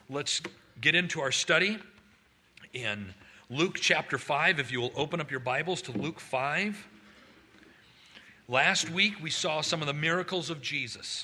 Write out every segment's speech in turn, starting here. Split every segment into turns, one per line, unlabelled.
Let's get into our study in Luke chapter 5. If you will open up your Bibles to Luke 5. Last week we saw some of the miracles of Jesus.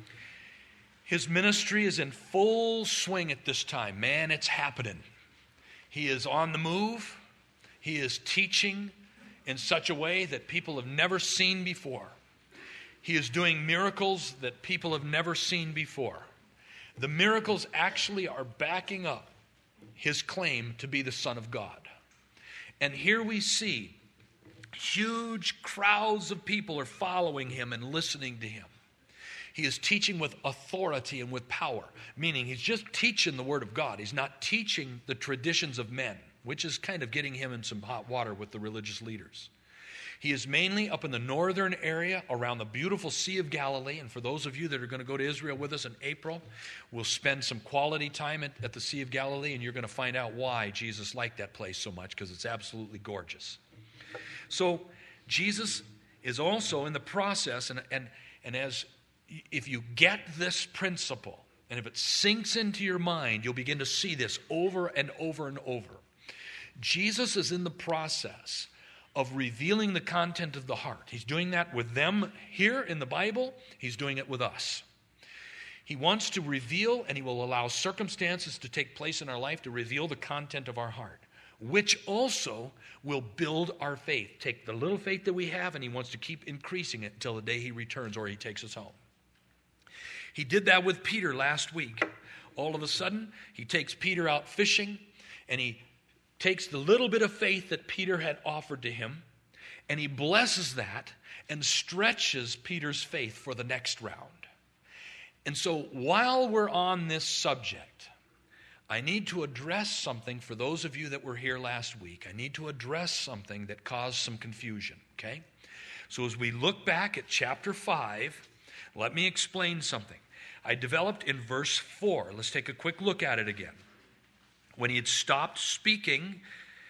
His ministry is in full swing at this time. Man, it's happening. He is on the move. He is teaching in such a way that people have never seen before. He is doing miracles that people have never seen before. The miracles actually are backing up his claim to be the Son of God. And here we see huge crowds of people are following him and listening to him. He is teaching with authority and with power, meaning he's just teaching the Word of God. He's not teaching the traditions of men, which is kind of getting him in some hot water with the religious leaders. He is mainly up in the northern area around the beautiful Sea of Galilee. And for those of you that are going to go to Israel with us in April, we'll spend some quality time at the Sea of Galilee, and you're going to find out why Jesus liked that place so much, because it's absolutely gorgeous. So Jesus is also in the process, and as if you get this principle, and if it sinks into your mind, you'll begin to see this over and over and over. Jesus is in the process of revealing the content of the heart. He's doing that with them here in the Bible. He's doing it with us. He wants to reveal, and he will allow circumstances to take place in our life to reveal the content of our heart, which also will build our faith. Take the little faith that we have, and he wants to keep increasing it until the day he returns or he takes us home. He did that with Peter last week. All of a sudden, he takes Peter out fishing, and he takes the little bit of faith that Peter had offered to him, and he blesses that and stretches Peter's faith for the next round. And so while we're on this subject, I need to address something for those of you that were here last week. I need to address something that caused some confusion, okay? So as we look back at chapter 5, let me explain something. I developed in verse 4. Let's take a quick look at it again. When he had stopped speaking,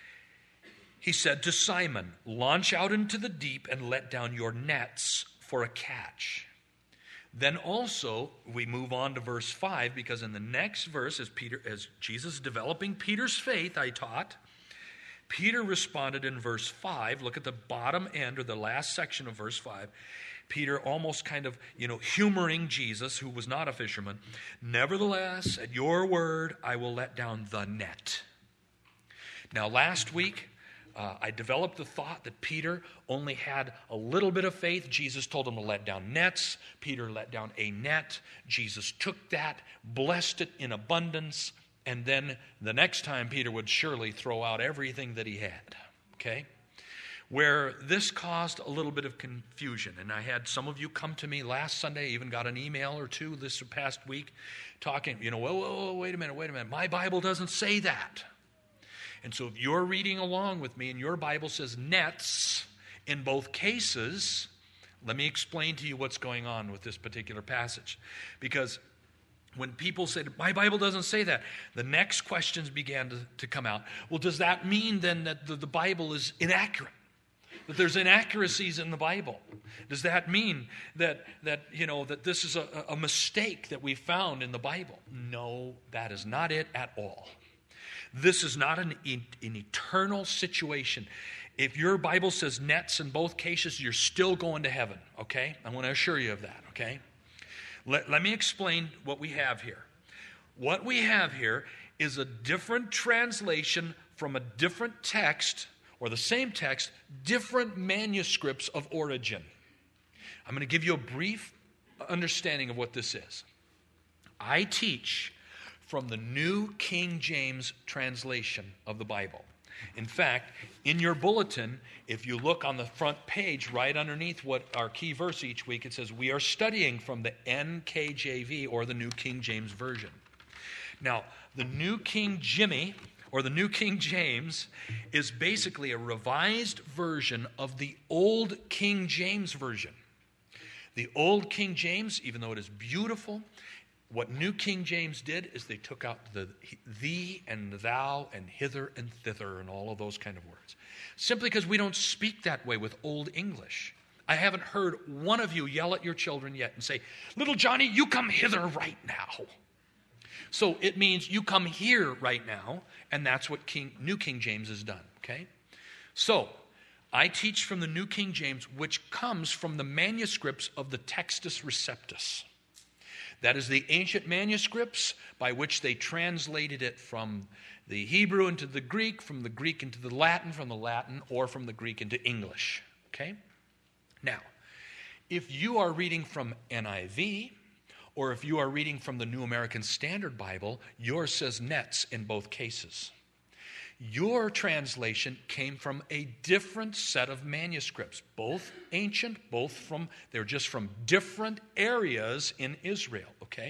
he said to Simon, "Launch out into the deep and let down your nets for a catch." Then also, we move on to verse 5, because in the next verse, as Jesus is developing Peter's faith, I taught, Peter responded in verse 5. Look at the bottom end or the last section of verse 5. Peter almost kind of, humoring Jesus, who was not a fisherman. "Nevertheless, at your word, I will let down the net." Now, last week, I developed the thought that Peter only had a little bit of faith. Jesus told him to let down nets. Peter let down a net. Jesus took that, blessed it in abundance, and then the next time Peter would surely throw out everything that he had. Okay? Where this caused a little bit of confusion. And I had some of you come to me last Sunday, even got an email or two this past week, talking, whoa, wait a minute. My Bible doesn't say that. And so if you're reading along with me and your Bible says nets in both cases, let me explain to you what's going on with this particular passage. Because when people said, my Bible doesn't say that, the next questions began to come out. Well, does that mean then that the Bible is inaccurate? That there's inaccuracies in the Bible? Does that mean that this is a mistake that we found in the Bible? No, that is not it at all. This is not an eternal situation. If your Bible says nets in both cases, you're still going to heaven, okay? I want to assure you of that, okay? Let me explain what we have here. What we have here is a different translation from a different text, or the same text, different manuscripts of origin. I'm going to give you a brief understanding of what this is. I teach from the New King James translation of the Bible. In fact, in your bulletin, if you look on the front page right underneath what our key verse each week, it says, we are studying from the NKJV, or the New King James Version. Now, the New King Jimmy, or the New King James, is basically a revised version of the Old King James Version. The Old King James, even though it is beautiful, what New King James did is they took out the thee and thou and hither and thither and all of those kind of words. Simply because we don't speak that way with Old English. I haven't heard one of you yell at your children yet and say, "Little Johnny, you come hither right now." So it means you come here right now, and that's what New King James has done, okay? So I teach from the New King James, which comes from the manuscripts of the Textus Receptus. That is the ancient manuscripts by which they translated it from the Hebrew into the Greek, from the Greek into the Latin, from the Latin, or from the Greek into English, okay? Now, if you are reading from NIV, or if you are reading from the New American Standard Bible, yours says Netz in both cases. Your translation came from a different set of manuscripts, both ancient, they're just from different areas in Israel, okay?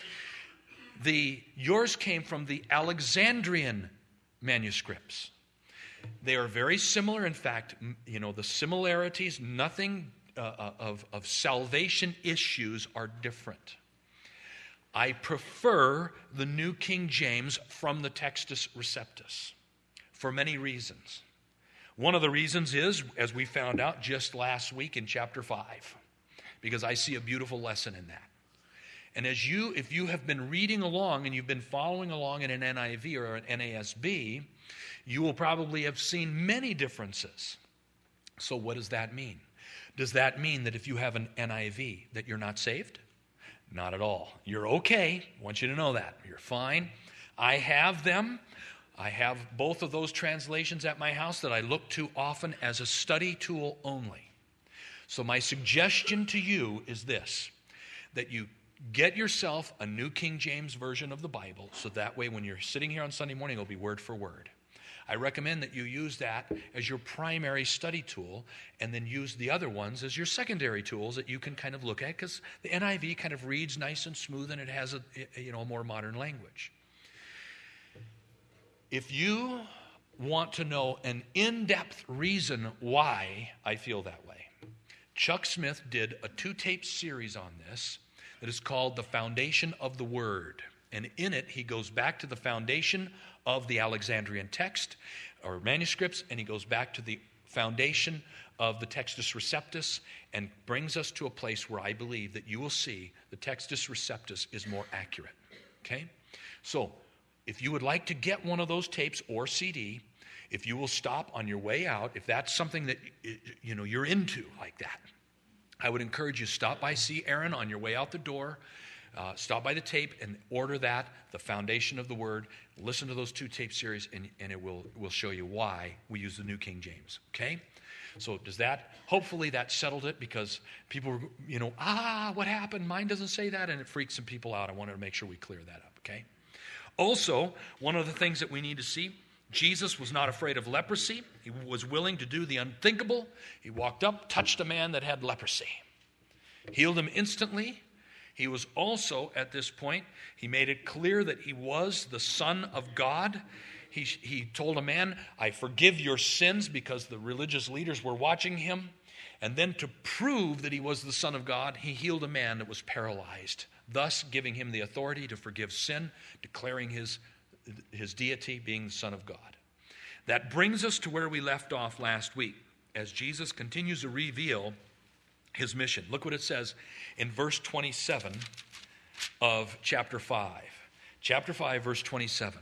Yours came from the Alexandrian manuscripts. They are very similar. In fact, the similarities, nothing of salvation issues are different. I prefer the New King James from the Textus Receptus for many reasons. One of the reasons is, as we found out just last week in chapter 5, because I see a beautiful lesson in that. And if you have been reading along and you've been following along in an NIV or an NASB, you will probably have seen many differences. So what does that mean? Does that mean that if you have an NIV that you're not saved? Not at all. You're okay. I want you to know that. You're fine. I have them. I have both of those translations at my house that I look to often as a study tool only. So my suggestion to you is this, that you get yourself a New King James version of the Bible, so that way when you're sitting here on Sunday morning, it'll be word for word. I recommend that you use that as your primary study tool, and then use the other ones as your secondary tools that you can kind of look at, because the NIV kind of reads nice and smooth, and it has a more modern language. If you want to know an in-depth reason why I feel that way, Chuck Smith did a 2-tape series on this that is called The Foundation of the Word. And in it, he goes back to the foundation of the Alexandrian text or manuscripts, and he goes back to the foundation of the Textus Receptus and brings us to a place where I believe that you will see the Textus Receptus is more accurate. Okay? So, if you would like to get one of those tapes or CD, if you will stop on your way out, if that's something that you're into like that, I would encourage you to stop by, see Aaron on your way out the door, stop by the tape and order that, The Foundation of the Word. Listen to those 2 tape series, and it will show you why we use the New King James, okay? So hopefully that settled it, because people, what happened? Mine doesn't say that, and it freaks some people out. I wanted to make sure we clear that up, okay? Also, one of the things that we need to see, Jesus was not afraid of leprosy. He was willing to do the unthinkable. He walked up, touched a man that had leprosy, healed him instantly. He was also, at this point, he made it clear that he was the Son of God. He told a man, I forgive your sins, because the religious leaders were watching him. And then to prove that he was the Son of God, he healed a man that was paralyzed, thus giving him the authority to forgive sin, declaring his deity, being the Son of God. That brings us to where we left off last week, as Jesus continues to reveal his mission. Look what it says in verse 27 of chapter 5. Chapter 5, verse 27.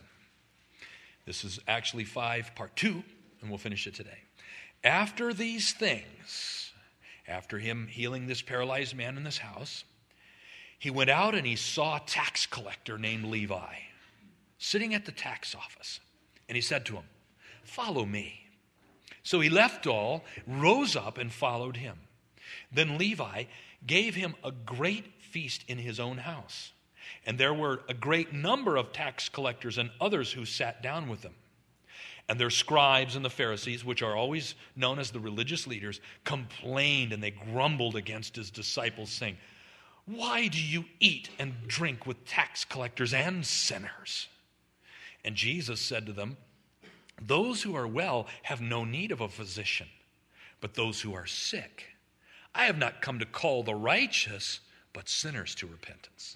This is actually 5, part 2, and we'll finish it today. After these things, after him healing this paralyzed man in this house, he went out and he saw a tax collector named Levi sitting at the tax office. And he said to him, follow me. So he left all, rose up, and followed him. Then Levi gave him a great feast in his own house. And there were a great number of tax collectors and others who sat down with them. And their scribes and the Pharisees, which are always known as the religious leaders, complained and they grumbled against his disciples, saying, why do you eat and drink with tax collectors and sinners? And Jesus said to them, those who are well have no need of a physician, but those who are sick. I have not come to call the righteous, but sinners to repentance.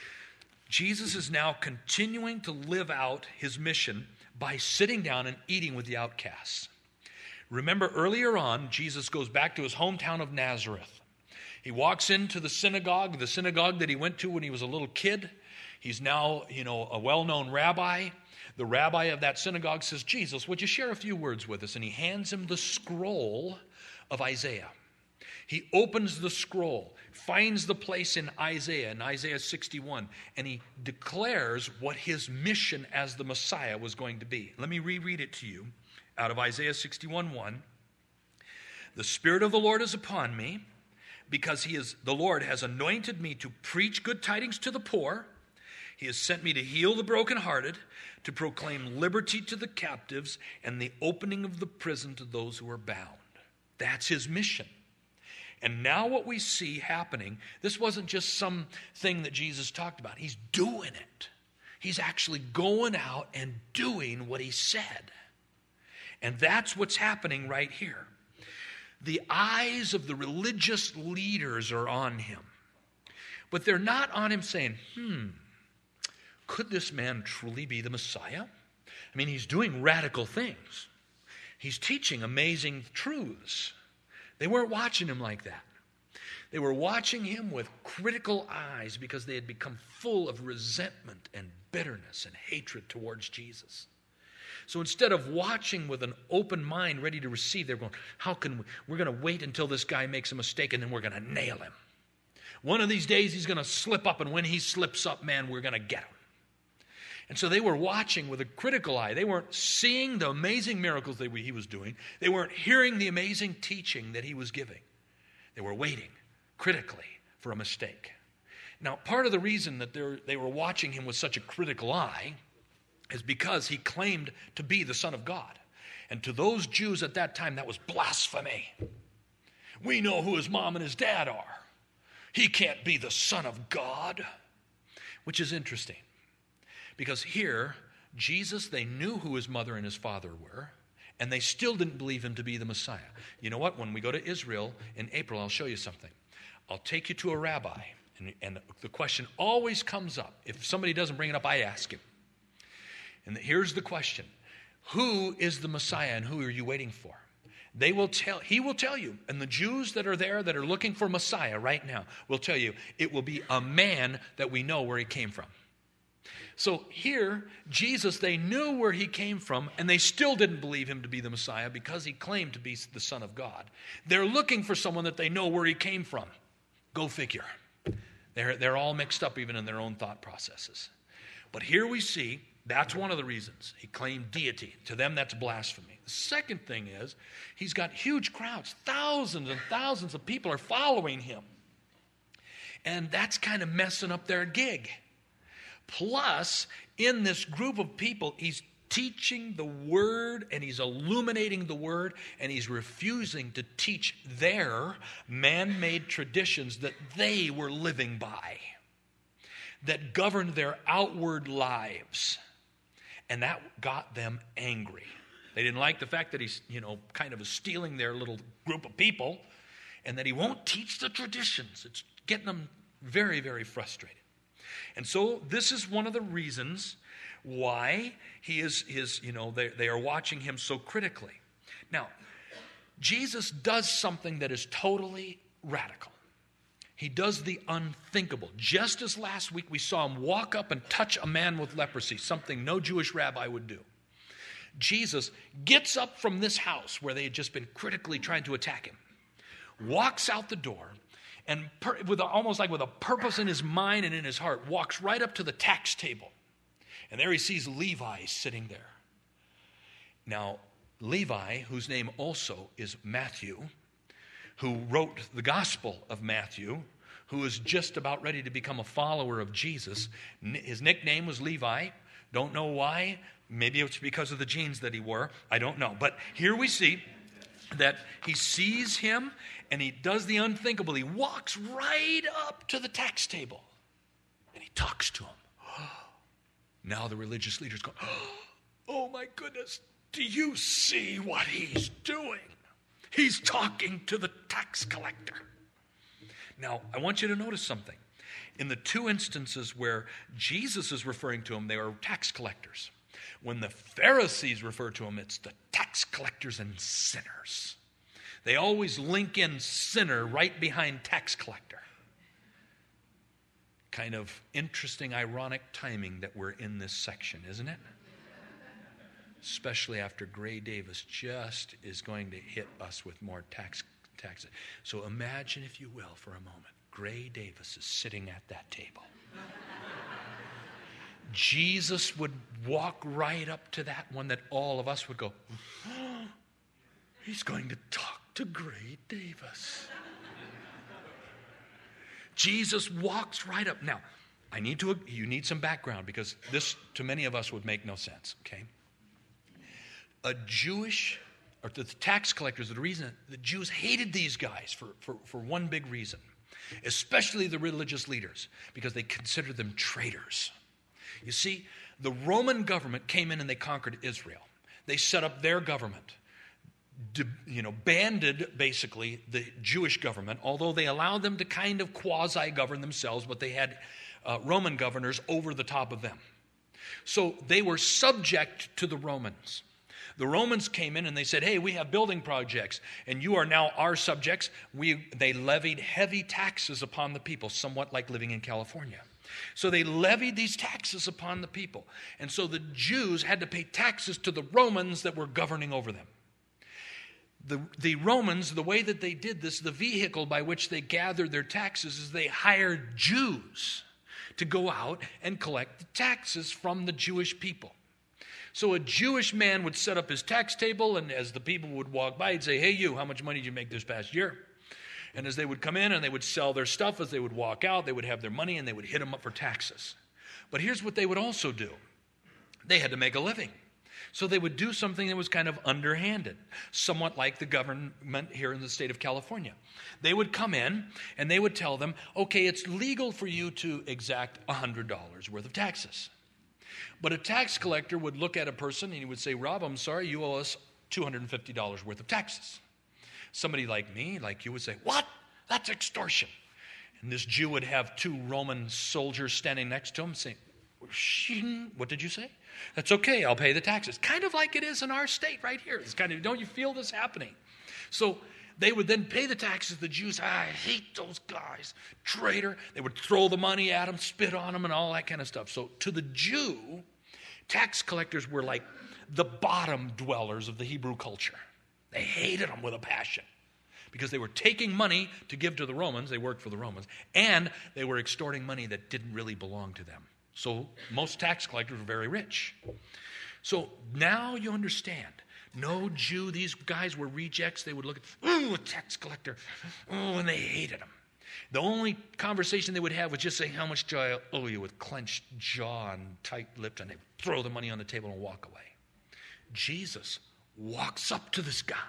Jesus is now continuing to live out his mission by sitting down and eating with the outcasts. Remember, earlier on, Jesus goes back to his hometown of Nazareth. He walks into the synagogue that he went to when he was a little kid. He's now, a well-known rabbi. The rabbi of that synagogue says, Jesus, would you share a few words with us? And he hands him the scroll of Isaiah. He opens the scroll, finds the place in Isaiah 61, and he declares what his mission as the Messiah was going to be. Let me reread it to you out of Isaiah 61:1. The Spirit of the Lord is upon me, because the Lord has anointed me to preach good tidings to the poor. He has sent me to heal the brokenhearted, to proclaim liberty to the captives, and the opening of the prison to those who are bound. That's his mission. And now what we see happening, this wasn't just something that Jesus talked about. He's doing it. He's actually going out and doing what he said. And that's what's happening right here. The eyes of the religious leaders are on him. But they're not on him saying, could this man truly be the Messiah? I mean, he's doing radical things. He's teaching amazing truths. They weren't watching him like that. They were watching him with critical eyes because they had become full of resentment and bitterness and hatred towards Jesus. So instead of watching with an open mind ready to receive, they're going, we're going to wait until this guy makes a mistake and then we're going to nail him. One of these days he's going to slip up, and when he slips up, man, we're going to get him. And so they were watching with a critical eye. They weren't seeing the amazing miracles that he was doing. They weren't hearing the amazing teaching that he was giving. They were waiting critically for a mistake. Now, part of the reason that they were watching him with such a critical eye is because he claimed to be the Son of God. And to those Jews at that time, that was blasphemy. We know who his mom and his dad are. He can't be the Son of God, which is interesting. Because here, Jesus, they knew who his mother and his father were, and they still didn't believe him to be the Messiah. You know what? When we go to Israel in April, I'll show you something. I'll take you to a rabbi, and the question always comes up. If somebody doesn't bring it up, I ask him. And here's the question. Who is the Messiah, and who are you waiting for? He will tell you, and the Jews that are there that are looking for Messiah right now will tell you, it will be a man that we know where he came from. So here, Jesus, they knew where he came from, and they still didn't believe him to be the Messiah because he claimed to be the Son of God. They're looking for someone that they know where he came from. Go figure. They're all mixed up even in their own thought processes. But here we see, that's one of the reasons. He claimed deity. To them, that's blasphemy. The second thing is, he's got huge crowds. Thousands and thousands of people are following him. And that's kind of messing up their gig. Plus, in this group of people, he's teaching the word and he's illuminating the word, and he's refusing to teach their man-made traditions that they were living by, that governed their outward lives. And that got them angry. They didn't like the fact that he's, kind of stealing their little group of people, and that he won't teach the traditions. It's getting them very, very frustrated. And so this is one of the reasons why he they are watching him so critically. Now, Jesus does something that is totally radical. He does the unthinkable. Just as last week we saw him walk up and touch a man with leprosy, something no Jewish rabbi would do. Jesus gets up from this house where they had just been critically trying to attack him, walks out the door, and almost like with a purpose in his mind and in his heart, walks right up to the tax table. And there he sees Levi sitting there. Now, Levi, whose name also is Matthew, who wrote the Gospel of Matthew, who is just about ready to become a follower of Jesus. His nickname was Levi. Don't know why. Maybe it's because of the jeans that he wore. I don't know. But here we see that he sees him and he does the unthinkable. He walks right up to the tax table and he talks to him. Now the religious leaders go, oh my goodness, do you see what he's doing? He's talking to the tax collector. Now, I want you to notice something. In the two instances where Jesus is referring to them, they are tax collectors. When the Pharisees refer to them, it's the tax collectors and sinners. They always link in sinner right behind tax collector. Kind of interesting, ironic timing that we're in this section, isn't it? Especially after Gray Davis just is going to hit us with more taxes. So imagine, if you will, for a moment, Gray Davis is sitting at that table. Jesus would walk right up to that one that all of us would go, oh, he's going to talk to Gray Davis. Jesus walks right up. Now, you need some background, because this, to many of us, would make no sense, okay? The tax collectors, the reason the Jews hated these guys for one big reason, especially the religious leaders, because they considered them traitors. You see, the Roman government came in and they conquered Israel. They set up their government, banded basically the Jewish government, although they allowed them to kind of quasi-govern themselves, but they had Roman governors over the top of them. So they were subject to the Romans. The Romans came in and they said, hey, we have building projects, and you are now our subjects. They levied heavy taxes upon the people, somewhat like living in California. So they levied these taxes upon the people. And so the Jews had to pay taxes to the Romans that were governing over them. The Romans, the way that they did this, the vehicle by which they gathered their taxes, is they hired Jews to go out and collect the taxes from the Jewish people. So a Jewish man would set up his tax table, and as the people would walk by, he'd say, hey, you, how much money did you make this past year? And as they would come in and they would sell their stuff, as they would walk out, they would have their money and they would hit them up for taxes. But here's what they would also do. They had to make a living. So they would do something that was kind of underhanded, somewhat like the government here in the state of California. They would come in and they would tell them, okay, it's legal for you to exact $100 worth of taxes. But a tax collector would look at a person and he would say, Rob, I'm sorry, you owe us $250 worth of taxes. Somebody like me, like you, would say, what? That's extortion. And this Jew would have two Roman soldiers standing next to him saying, what did you say? That's okay, I'll pay the taxes. Kind of like it is in our state right here. It's kind of, don't you feel this happening? So they would then pay the taxes. The Jews, I hate those guys, traitor. They would throw the money at them, spit on them, and all that kind of stuff. So to the Jew, tax collectors were like the bottom dwellers of the Hebrew culture. They hated them with a passion because they were taking money to give to the Romans. They worked for the Romans. And they were extorting money that didn't really belong to them. So most tax collectors were very rich. So now you understand. No Jew, these guys were rejects. They would look at, a tax collector. And they hated him. The only conversation they would have was just saying, how much do I owe you, with clenched jaw and tight-lipped, and they throw the money on the table and walk away. Jesus walks up to this guy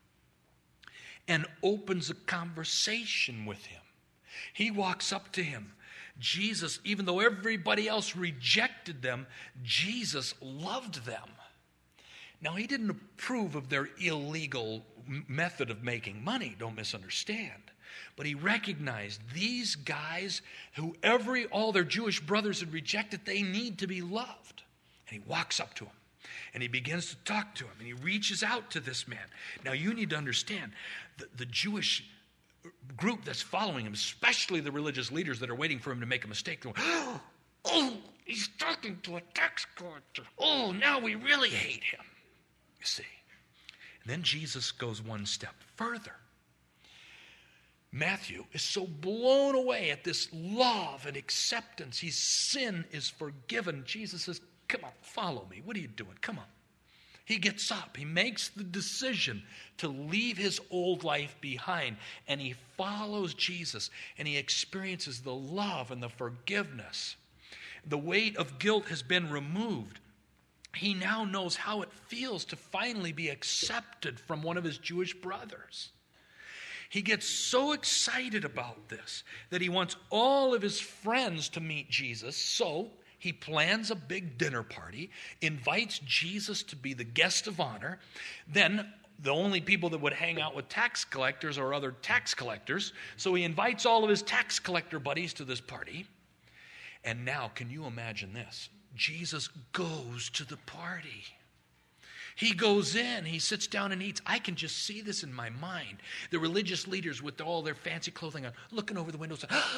and opens a conversation with him. He walks up to him. Jesus, even though everybody else rejected them, Jesus loved them. Now, he didn't approve of their illegal method of making money, don't misunderstand. But he recognized these guys who all their Jewish brothers had rejected, they need to be loved. And he walks up to him. And he begins to talk to him. And he reaches out to this man. Now, you need to understand, the Jewish group that's following him, especially the religious leaders that are waiting for him to make a mistake, going, oh, he's talking to a tax collector. Oh, now we really hate him. You see. And then Jesus goes one step further. Matthew is so blown away at this love and acceptance. His sin is forgiven. Jesus says, come on, follow me. What are you doing? Come on. He gets up. He makes the decision to leave his old life behind. And he follows Jesus. And he experiences the love and the forgiveness. The weight of guilt has been removed. He now knows how it feels to finally be accepted from one of his Jewish brothers. He gets so excited about this that he wants all of his friends to meet Jesus. So he plans a big dinner party, invites Jesus to be the guest of honor. Then the only people that would hang out with tax collectors are other tax collectors. So he invites all of his tax collector buddies to this party. And now, can you imagine this? Jesus goes to the party. He goes in, he sits down and eats. I can just see this in my mind. The religious leaders with all their fancy clothing on, looking over the windows,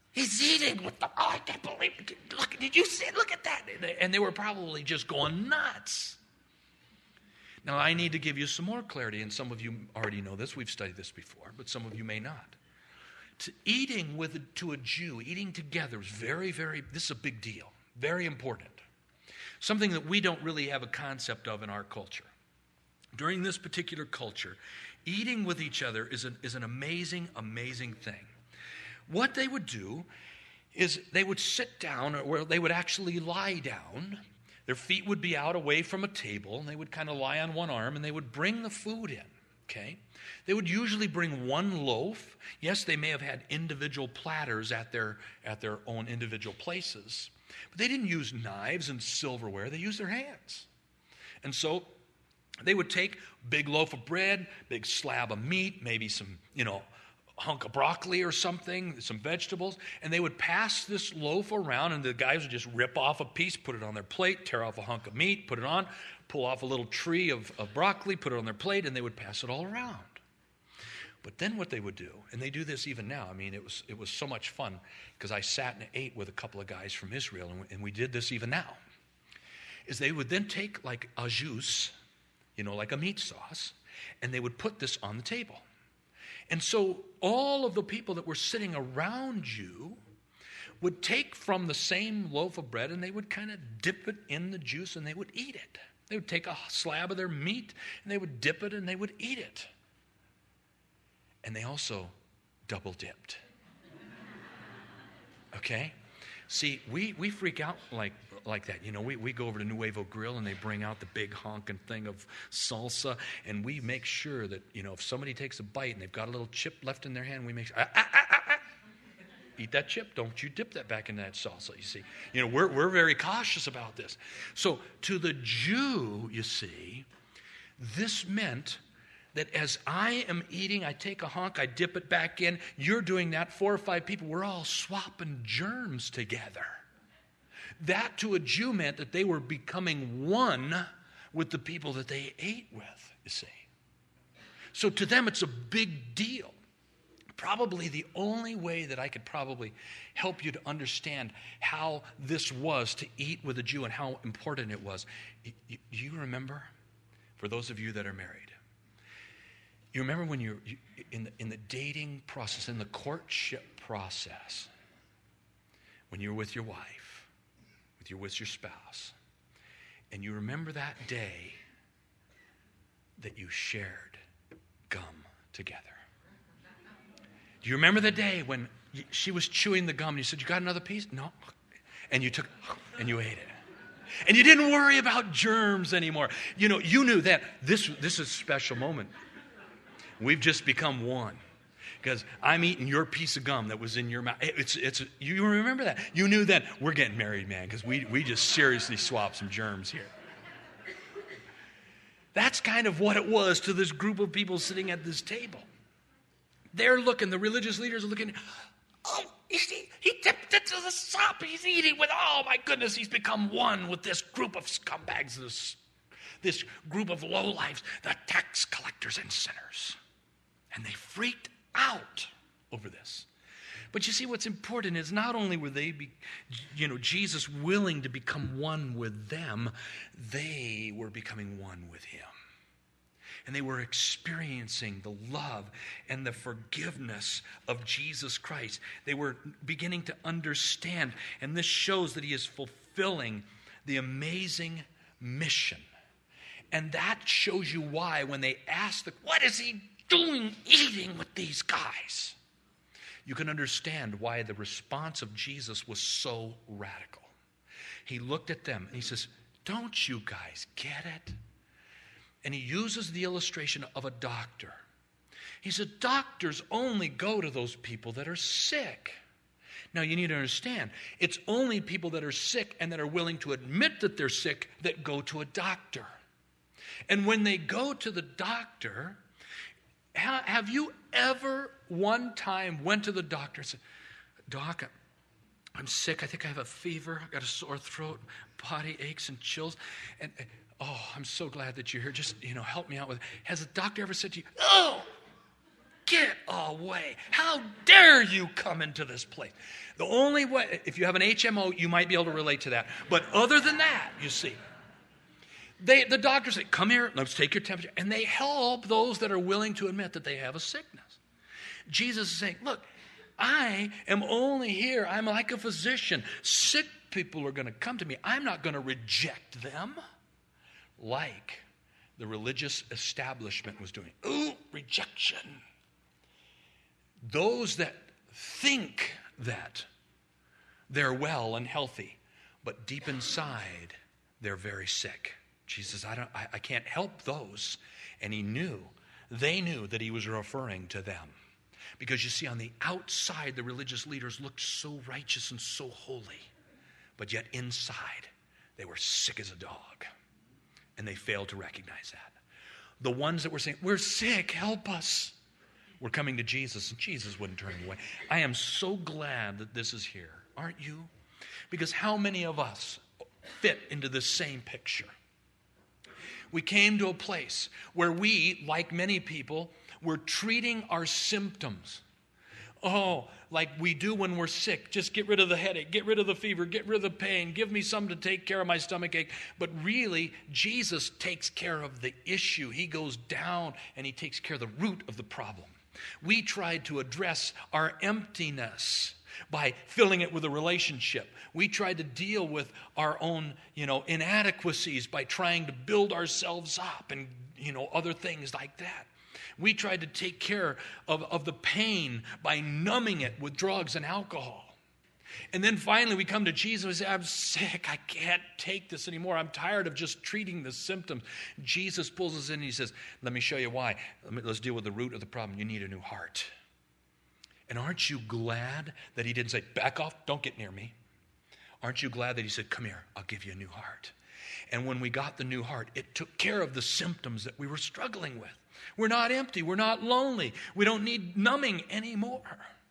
He's eating with them. Oh, I can't believe it. Look, did you see it? Look at that. And they were probably just going nuts. Now, I need to give you some more clarity, and some of you already know this. We've studied this before, but some of you may not. Eating to a Jew, eating together is this is a big deal, very important. Something that we don't really have a concept of in our culture. During this particular culture, eating with each other is an amazing, amazing thing. What they would do is they would sit down, or they would actually lie down. Their feet would be out away from a table, and they would kind of lie on one arm, and they would bring the food in, okay? They would usually bring one loaf. Yes, they may have had individual platters at their own individual places, but they didn't use knives and silverware. They used their hands. And so they would take a big loaf of bread, big slab of meat, maybe some, hunk of broccoli or something, some vegetables, and they would pass this loaf around, and the guys would just rip off a piece, put it on their plate, tear off a hunk of meat, put it on, pull off a little tree of broccoli, put it on their plate, and they would pass it all around. But then what they would do, and they do this even now, it was so much fun, because I sat and ate with a couple of guys from Israel, and we did this even now, is they would then take like a jus, like a meat sauce, and they would put this on the table. And so all of the people that were sitting around you would take from the same loaf of bread, and they would kind of dip it in the juice, and they would eat it. They would take a slab of their meat, and they would dip it, and they would eat it. And they also double dipped. Okay? See, we freak out like that. We go over to Nuevo Grill, and they bring out the big honking thing of salsa, and we make sure that, if somebody takes a bite and they've got a little chip left in their hand, we make sure, eat that chip. Don't you dip that back in that salsa, you see. We're very cautious about this. So to the Jew, you see, this meant that as I am eating, I take a hunk, I dip it back in, you're doing that, 4 or 5 people, we're all swapping germs together. That to a Jew meant that they were becoming one with the people that they ate with, you see. So to them, it's a big deal. Probably the only way that I could probably help you to understand how this was to eat with a Jew and how important it was. You remember, for those of you that are married, you remember when you're in the dating process, in the courtship process, when you're with your wife, you're with your spouse, and you remember that day that you shared gum together. Do you remember the day when she was chewing the gum and you said, "You got another piece?" "No." And you took and you ate it. And you didn't worry about germs anymore. You knew that this is a special moment. We've just become one. Because I'm eating your piece of gum that was in your mouth. You remember that? You knew that we're getting married, man, because we just seriously swapped some germs here. That's kind of what it was to this group of people sitting at this table. They're looking, the religious leaders are looking, oh, you see, he dipped into the soup. He's eating with, oh my goodness, he's become one with this group of scumbags, this group of lowlifes, the tax collectors and sinners. And they freaked out over this. But you see, what's important is not only were they, Jesus willing to become one with them, they were becoming one with him. And they were experiencing the love and the forgiveness of Jesus Christ. They were beginning to understand, and this shows that he is fulfilling the amazing mission. And that shows you why when they asked, what is he doing eating with these guys? You can understand why the response of Jesus was so radical. He looked at them and he says, don't you guys get it? And he uses the illustration of a doctor. He said, doctors only go to those people that are sick. Now you need to understand, it's only people that are sick and that are willing to admit that they're sick that go to a doctor. And when they go to the doctor, have you ever one time went to the doctor and said, Doc, I'm sick. I think I have a fever. I've got a sore throat, body aches and chills. And oh, I'm so glad that you're here. Just, help me out with it. Has the doctor ever said to you, oh, get away. How dare you come into this place? The only way, if you have an HMO, you might be able to relate to that. But other than that, you see, the doctors say, come here, let's take your temperature. And they help those that are willing to admit that they have a sickness. Jesus is saying, look, I am only here. I'm like a physician. Sick people are going to come to me. I'm not going to reject them like the religious establishment was doing. Ooh, rejection. Those that think that they're well and healthy, but deep inside, they're very sick. Jesus, I can't help those. And they knew that he was referring to them. Because you see, on the outside, the religious leaders looked so righteous and so holy. But yet inside, they were sick as a dog. And they failed to recognize that. The ones that were saying, we're sick, help us, were coming to Jesus, and Jesus wouldn't turn them away. I am so glad that this is here, aren't you? Because how many of us fit into this same picture? We came to a place where we, like many people, were treating our symptoms. Oh, like we do when we're sick. Just get rid of the headache, get rid of the fever, get rid of the pain, give me something to take care of my stomach ache. But really, Jesus takes care of the issue. He goes down and he takes care of the root of the problem. We tried to address our emptiness by filling it with a relationship. We tried to deal with our own, inadequacies by trying to build ourselves up and, other things like that. We tried to take care of the pain by numbing it with drugs and alcohol. And then finally we come to Jesus and say, I'm sick. I can't take this anymore. I'm tired of just treating the symptoms. Jesus pulls us in and he says, let me show you why. Let's deal with the root of the problem. You need a new heart. And aren't you glad that he didn't say, back off, don't get near me? Aren't you glad that he said, come here, I'll give you a new heart. And when we got the new heart, it took care of the symptoms that we were struggling with. We're not empty. We're not lonely. We don't need numbing anymore.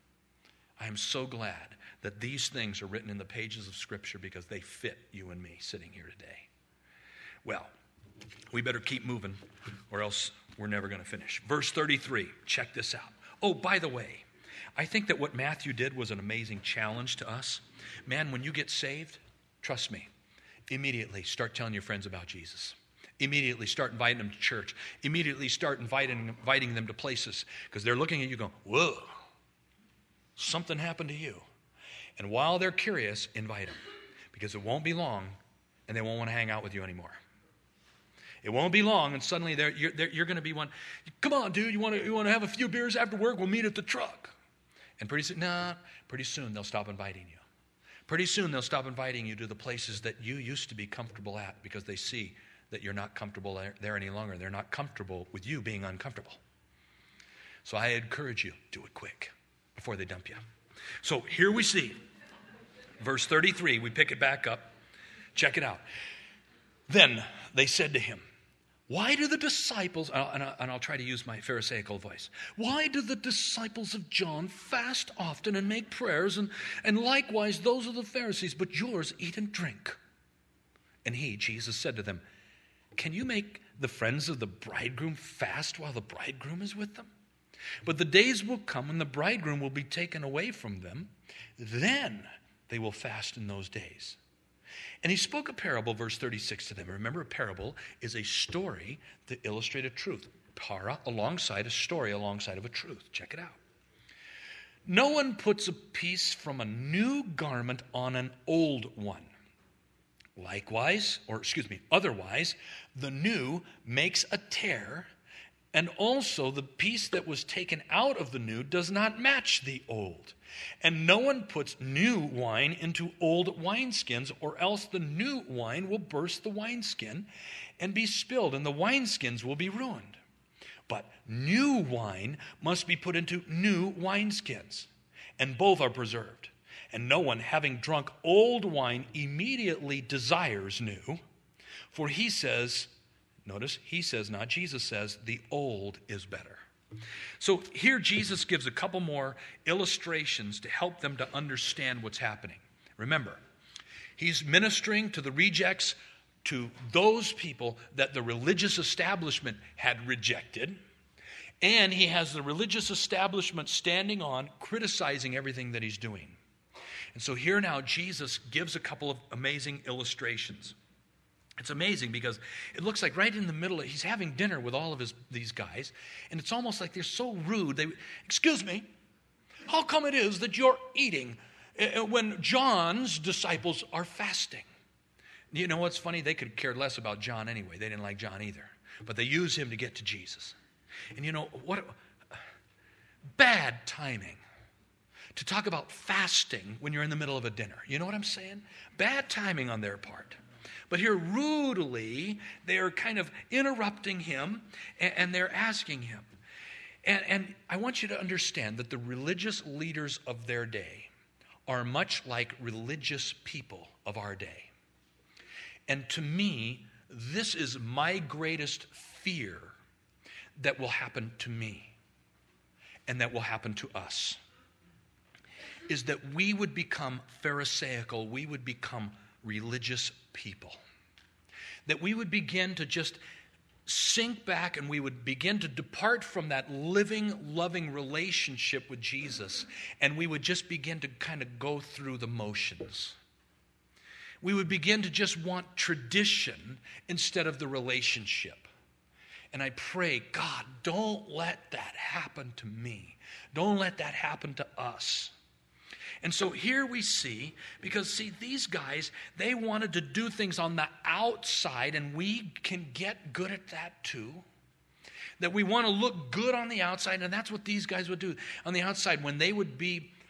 I am so glad that these things are written in the pages of Scripture because they fit you and me sitting here today. Well, we better keep moving or else we're never going to finish. Verse 33, check this out. Oh, by the way, I think that what Matthew did was an amazing challenge to us. Man, when you get saved, trust me, immediately start telling your friends about Jesus. Immediately start inviting them to church. Immediately start inviting them to places because they're looking at you going, whoa, something happened to you. And while they're curious, invite them because it won't be long and they won't want to hang out with you anymore. It won't be long and suddenly you're going to be one, come on, dude, you want to have a few beers after work? We'll meet at the truck. And pretty soon they'll stop inviting you. Pretty soon they'll stop inviting you to the places that you used to be comfortable at because they see that you're not comfortable there any longer. They're not comfortable with you being uncomfortable. So I encourage you, do it quick before they dump you. So here we see, verse 33, we pick it back up. Check it out. Then they said to him, why do the disciples, and I'll try to use my Pharisaical voice, why do the disciples of John fast often and make prayers, and likewise those of the Pharisees, but yours eat and drink? And he, Jesus, said to them, can you make the friends of the bridegroom fast while the bridegroom is with them? But the days will come when the bridegroom will be taken away from them. Then they will fast in those days. And he spoke a parable, verse 36, to them. Remember, a parable is a story that illustrates a truth. Para alongside a story alongside of a truth. Check it out. No one puts a piece from a new garment on an old one. Otherwise, the new makes a tear, and also the piece that was taken out of the new does not match the old. And no one puts new wine into old wineskins, or else the new wine will burst the wineskin and be spilled, and the wineskins will be ruined. But new wine must be put into new wineskins, and both are preserved. And no one, having drunk old wine, immediately desires new. For he says, notice, he says, not Jesus says, the old is better. So here Jesus gives a couple more illustrations to help them to understand what's happening. Remember, he's ministering to the rejects, to those people that the religious establishment had rejected. And he has the religious establishment standing on, criticizing everything that he's doing. And so here now, Jesus gives a couple of amazing illustrations. It's amazing because it looks like right in the middle, he's having dinner with all of these guys, and it's almost like they're so rude. Excuse me, how come it is that you're eating when John's disciples are fasting? You know what's funny? They could care less about John anyway. They didn't like John either. But they use him to get to Jesus. And you know, what bad timing to talk about fasting when you're in the middle of a dinner. You know what I'm saying? Bad timing on their part. But here, rudely, they're kind of interrupting him, and they're asking him. And I want you to understand that the religious leaders of their day are much like religious people of our day. And to me, this is my greatest fear that will happen to me and that will happen to us, is that we would become Pharisaical, we would become religious people. That we would begin to just sink back and we would begin to depart from that living, loving relationship with Jesus, and we would just begin to kind of go through the motions. We would begin to just want tradition instead of the relationship. And I pray, God, don't let that happen to me. Don't let that happen to us. And so here we see, because see, these guys, they wanted to do things on the outside, and we can get good at that too. That we want to look good on the outside, and that's what these guys would do. On the outside, when they would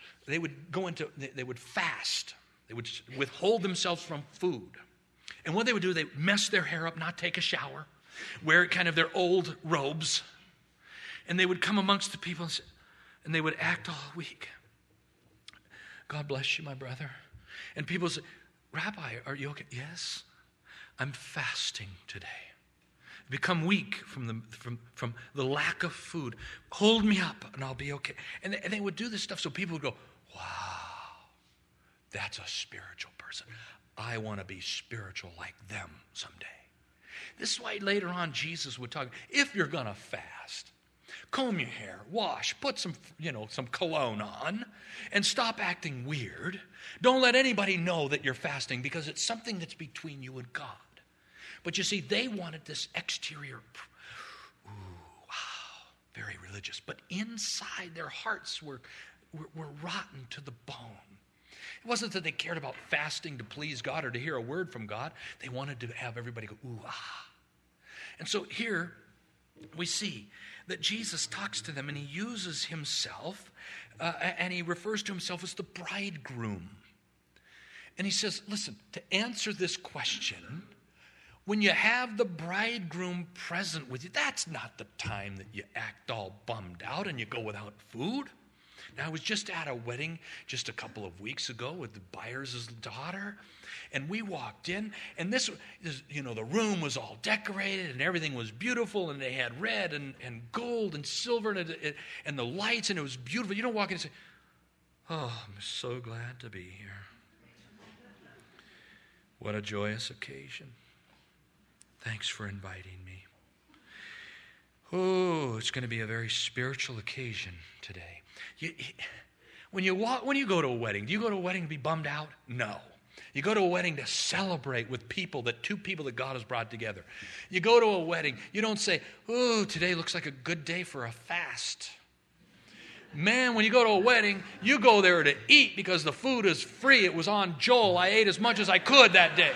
fast. They would withhold themselves from food. And what they would do, they would mess their hair up, not take a shower, wear kind of their old robes, and they would come amongst the people and they would act all weak. God bless you, my brother. And people say, Rabbi, are you okay? Yes, I'm fasting today. Become weak from the lack of food. Hold me up and I'll be okay. And they would do this stuff so people would go, wow, that's a spiritual person. I want to be spiritual like them someday. This is why later on Jesus would talk, if you're going to fast, comb your hair, wash, put some cologne on, and stop acting weird. Don't let anybody know that you're fasting because it's something that's between you and God. But you see, they wanted this exterior, ooh, wow, very religious. But inside their hearts were rotten to the bone. It wasn't that they cared about fasting to please God or to hear a word from God. They wanted to have everybody go, ooh, ah. And so here we see that Jesus talks to them and he uses himself and he refers to himself as the bridegroom. And he says, listen, to answer this question, when you have the bridegroom present with you, that's not the time that you act all bummed out and you go without food. Now, I was just at a wedding just a couple of weeks ago with the buyer's daughter, and we walked in, and this, the room was all decorated, and everything was beautiful, and they had red and gold and silver and the lights, and it was beautiful. You don't walk in and say, oh, I'm so glad to be here. What a joyous occasion. Thanks for inviting me. Oh, it's going to be a very spiritual occasion today. When you go to a wedding, do you go to a wedding to be bummed out? No. You go to a wedding to celebrate with two people that God has brought together. You go to a wedding, you don't say, oh, today looks like a good day for a fast. Man, when you go to a wedding, you go there to eat because the food is free. It was on Joel. I ate as much as I could that day.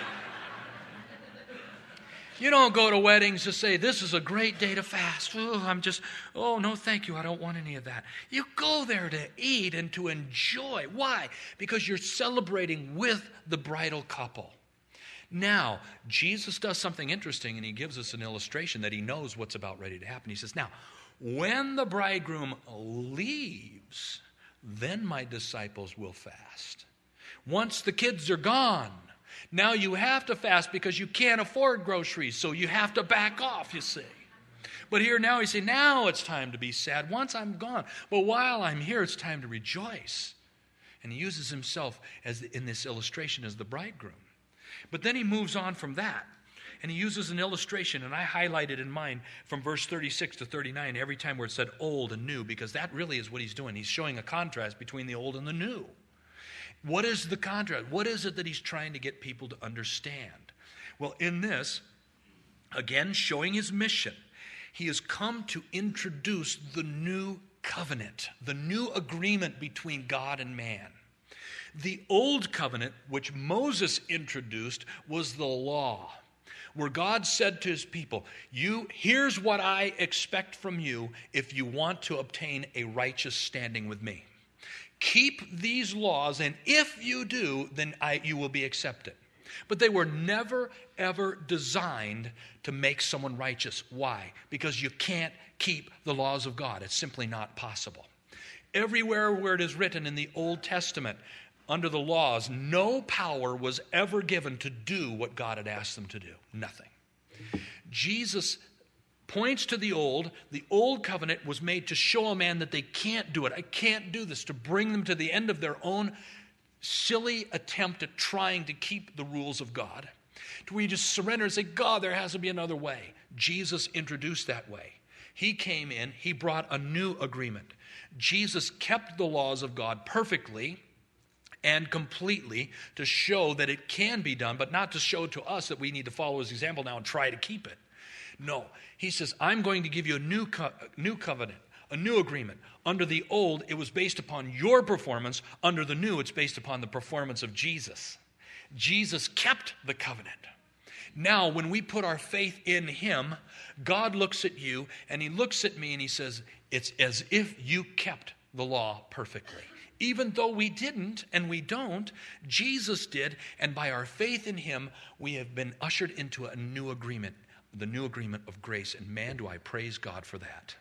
You don't go to weddings to say, this is a great day to fast. Oh, no, thank you. I don't want any of that. You go there to eat and to enjoy. Why? Because you're celebrating with the bridal couple. Now, Jesus does something interesting, and he gives us an illustration that he knows what's about ready to happen. He says, now, when the bridegroom leaves, then my disciples will fast. Once the kids are gone, now you have to fast because you can't afford groceries, so you have to back off, you see. But here now he's saying, now it's time to be sad. Once I'm gone. But while I'm here, it's time to rejoice. And he uses himself in this illustration as the bridegroom. But then he moves on from that. and he uses an illustration, and I highlighted in mine from verse 36 to 39 every time where it said old and new, because that really is what he's doing. He's showing a contrast between the old and the new. What is the contrast? What is it that he's trying to get people to understand? Well, in this, again, showing his mission, he has come to introduce the new covenant, the new agreement between God and man. The old covenant, which Moses introduced, was the law, where God said to his people, here's what I expect from you if you want to obtain a righteous standing with me. Keep these laws, and if you do, then you will be accepted. But they were never, ever designed to make someone righteous. Why? Because you can't keep the laws of God. It's simply not possible. Everywhere where it is written in the Old Testament, under the laws, no power was ever given to do what God had asked them to do. Nothing. Jesus points to the old. The old covenant was made to show a man that they can't do it. I can't do this, to bring them to the end of their own silly attempt at trying to keep the rules of God, to where you just surrender and say, God, there has to be another way. Jesus introduced that way. He came in, he brought a new agreement. Jesus kept the laws of God perfectly and completely to show that it can be done, but not to show to us that we need to follow his example now and try to keep it. No, he says, I'm going to give you a new covenant, a new agreement. Under the old, it was based upon your performance. Under the new, it's based upon the performance of Jesus. Jesus kept the covenant. Now, when we put our faith in him, God looks at you and he looks at me and he says, it's as if you kept the law perfectly. Even though we didn't and we don't, Jesus did, and by our faith in him, we have been ushered into a new agreement, the new agreement of grace. And man, do I praise God for that.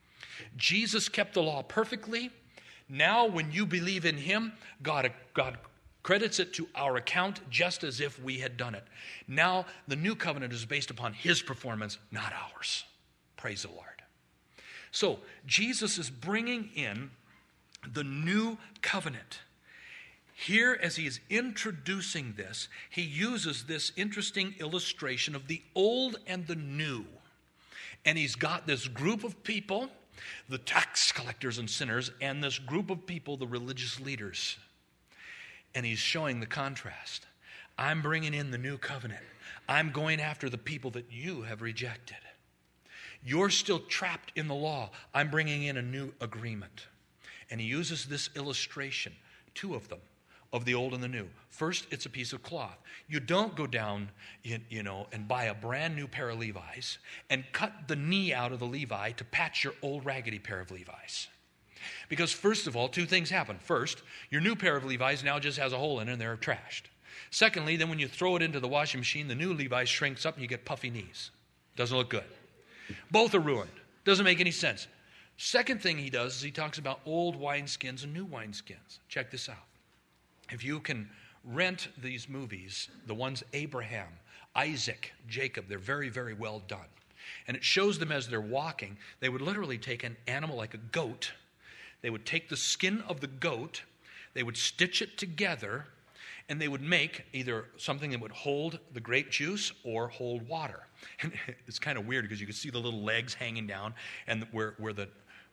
Jesus kept the law perfectly. Now, when you believe in him, God credits it to our account just as if we had done it. Now, the new covenant is based upon his performance, not ours. Praise the Lord. So, Jesus is bringing in the new covenant. Here, as he is introducing this, he uses this interesting illustration of the old and the new. And he's got this group of people, the tax collectors and sinners, and this group of people, the religious leaders. And he's showing the contrast. I'm bringing in the new covenant. I'm going after the people that you have rejected. You're still trapped in the law. I'm bringing in a new agreement. And he uses this illustration, two of them, of the old and the new. First, it's a piece of cloth. You don't go down, and buy a brand new pair of Levi's and cut the knee out of the Levi to patch your old raggedy pair of Levi's. Because first of all, two things happen. First, your new pair of Levi's now just has a hole in it and they're trashed. Secondly, then when you throw it into the washing machine, the new Levi's shrinks up and you get puffy knees. Doesn't look good. Both are ruined. Doesn't make any sense. Second thing he does is he talks about old wineskins and new wineskins. Check this out. If you can rent these movies, the ones Abraham, Isaac, Jacob, they're very, very well done. And it shows them as they're walking. They would literally take an animal like a goat. They would take the skin of the goat. They would stitch it together. And they would make either something that would hold the grape juice or hold water. And it's kind of weird because you can see the little legs hanging down, and where the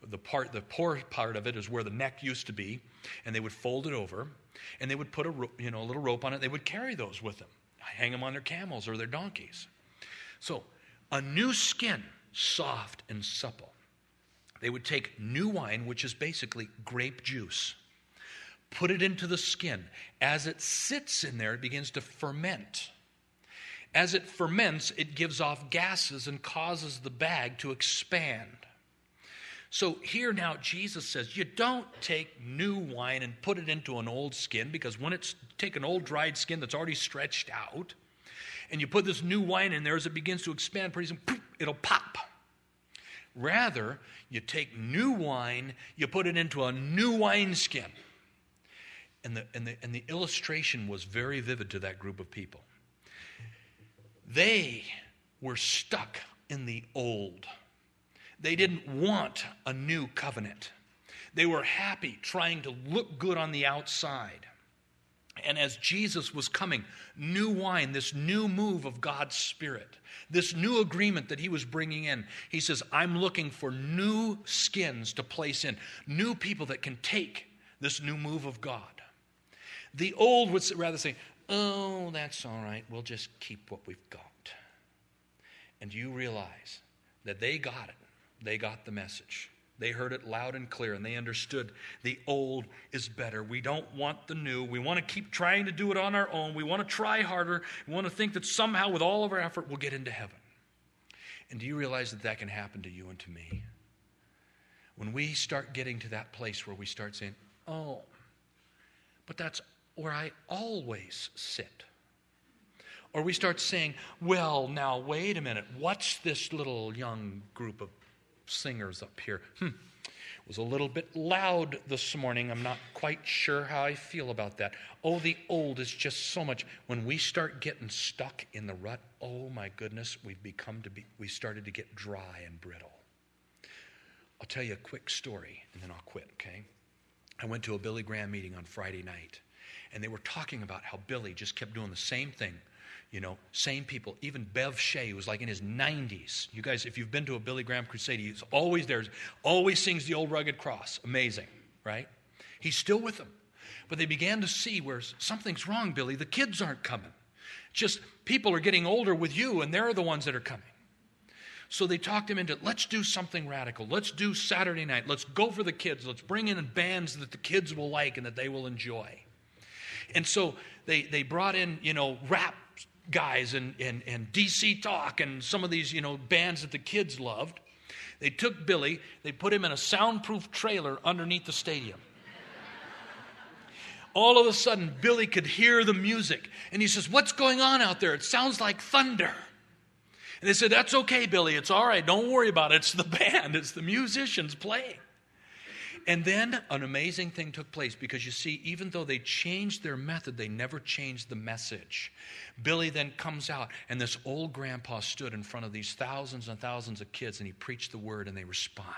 poor part of it is where the neck used to be, and they would fold it over, and they would put a little rope on it. They would carry those with them, hang them on their camels or their donkeys. So a new skin, soft and supple. They would take new wine, which is basically grape juice, put it into the skin. As it sits in there, it begins to ferment. As it ferments, it gives off gases and causes the bag to expand. So here now Jesus says, you don't take new wine and put it into an old skin, because when it's take an old dried skin that's already stretched out, and you put this new wine in there, as it begins to expand, pretty soon, poof, it'll pop. Rather, you take new wine, you put it into a new wineskin. And the illustration was very vivid to that group of people. They were stuck in the old. They didn't want a new covenant. They were happy trying to look good on the outside. And as Jesus was coming, new wine, this new move of God's Spirit, this new agreement that he was bringing in, he says, I'm looking for new skins to place in, new people that can take this new move of God. The old would rather say, oh, that's all right, we'll just keep what we've got. And you realize that they got it. They got the message. They heard it loud and clear, and they understood the old is better. We don't want the new. We want to keep trying to do it on our own. We want to try harder. We want to think that somehow with all of our effort we'll get into heaven. And do you realize that that can happen to you and to me? When we start getting to that place where we start saying, oh, but that's where I always sit. Or we start saying, well, now, wait a minute. What's this little young group of singers up here? It was a little bit loud this morning. I'm not quite sure how I feel about that. Oh, the old is just so much. When we start getting stuck in the rut, oh my goodness, we started to get dry and brittle. I'll tell you a quick story and then I'll quit, okay? I went to a Billy Graham meeting on Friday night, and they were talking about how Billy just kept doing the same thing. You know, same people. Even Bev Shea, who was like in his 90s. You guys, if you've been to a Billy Graham crusade, he's always there. Always sings the old rugged cross. Amazing, right? He's still with them. But they began to see where something's wrong, Billy. The kids aren't coming. Just people are getting older with you, and they're the ones that are coming. So they talked him into, let's do something radical. Let's do Saturday night. Let's go for the kids. Let's bring in bands that the kids will like and that they will enjoy. And so they brought in, rap guys and DC Talk and some of these, bands that the kids loved. They took Billy, they put him in a soundproof trailer underneath the stadium. All of a sudden, Billy could hear the music. And he says, what's going on out there? It sounds like thunder. And they said, that's okay, Billy. It's all right. Don't worry about it. It's the band. It's the musicians playing. And then an amazing thing took place because you see, even though they changed their method, they never changed the message. Billy then comes out, and this old grandpa stood in front of these thousands and thousands of kids, and he preached the word, and they responded.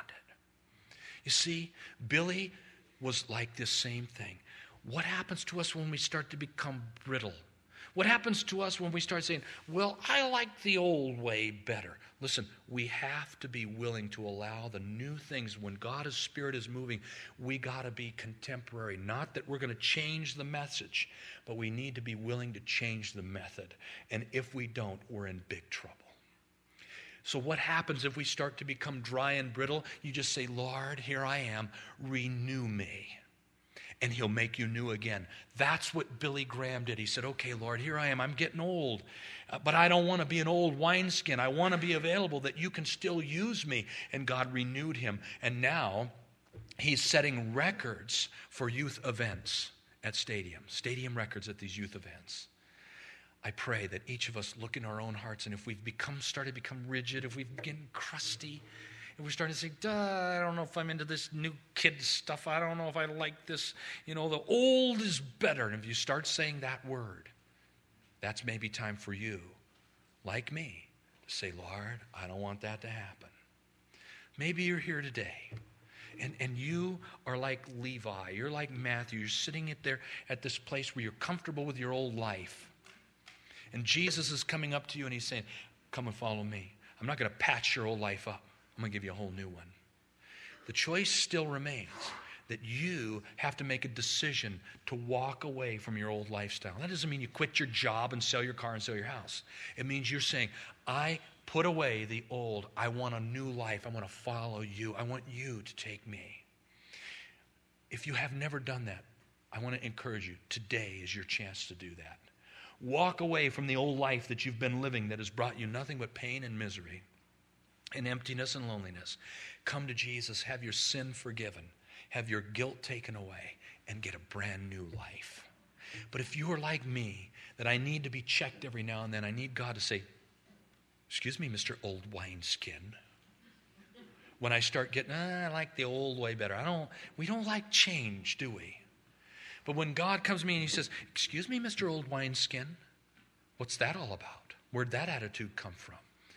You see, Billy was like this same thing. What happens to us when we start to become brittle? What happens to us when we start saying, well, I like the old way better? Listen, we have to be willing to allow the new things. When God's Spirit is moving, we got to be contemporary. Not that we're going to change the message, but we need to be willing to change the method. And if we don't, we're in big trouble. So what happens if we start to become dry and brittle? You just say, Lord, here I am, renew me. And he'll make you new again. That's what Billy Graham did. He said, okay, Lord, here I am. I'm getting old, but I don't want to be an old wineskin. I want to be available that you can still use me. And God renewed him. And now he's setting records for youth events at stadiums, stadium records at these youth events. I pray that each of us look in our own hearts, and if we've started to become rigid, if we've getting crusty, and we're starting to say, I don't know if I'm into this new kid stuff. I don't know if I like this. The old is better. And if you start saying that word, that's maybe time for you, like me, to say, Lord, I don't want that to happen. Maybe you're here today, and you are like Levi. You're like Matthew. You're sitting there at this place where you're comfortable with your old life. And Jesus is coming up to you, and he's saying, come and follow me. I'm not going to patch your old life up. I'm going to give you a whole new one. The choice still remains that you have to make a decision to walk away from your old lifestyle. That doesn't mean you quit your job and sell your car and sell your house. It means you're saying, I put away the old. I want a new life. I want to follow you. I want you to take me. If you have never done that, I want to encourage you. Today is your chance to do that. Walk away from the old life that you've been living that has brought you nothing but pain and misery and emptiness and loneliness. Come to Jesus, have your sin forgiven, have your guilt taken away, and get a brand new life. But if you are like me, that I need to be checked every now and then, I need God to say, excuse me, Mr. Old Wineskin. When I start getting, I like the old way better. We don't like change, do we? But when God comes to me and he says, excuse me, Mr. Old Wineskin, what's that all about? Where'd that attitude come from?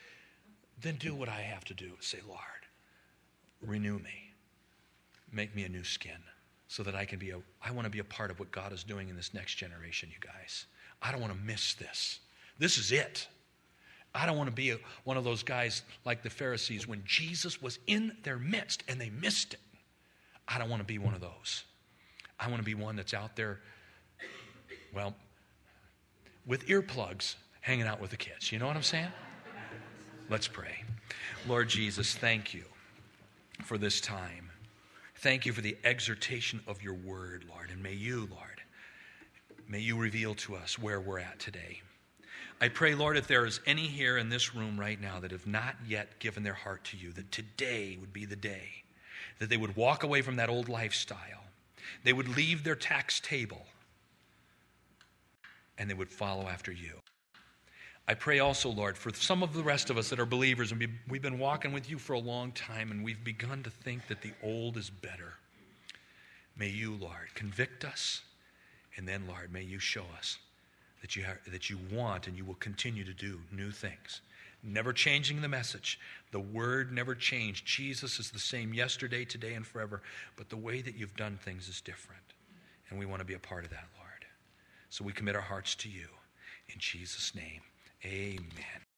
Then do what I have to do. Say, Lord, renew me. Make me a new skin. so that I want to be a part of what God is doing in this next generation, you guys. I don't want to miss this. This is it. I don't want to be one of those guys like the Pharisees when Jesus was in their midst and they missed it. I don't want to be one of those. I want to be one that's out there, well, with earplugs, hanging out with the kids. You know what I'm saying? Let's pray. Lord Jesus, thank you for this time. Thank you for the exhortation of your word, Lord. And may you, Lord, may you reveal to us where we're at today. I pray, Lord, if there is any here in this room right now that have not yet given their heart to you, that today would be the day that they would walk away from that old lifestyle. They would leave their tax table and they would follow after you. I pray also, Lord, for some of the rest of us that are believers, and we've been walking with you for a long time, and we've begun to think that the old is better. May you, Lord, convict us, and then, Lord, may you show us that you want and you will continue to do new things. Never changing the message. The word never changed. Jesus is the same yesterday, today, and forever, but the way that you've done things is different, and we want to be a part of that, Lord. So we commit our hearts to you. In Jesus' name, amen.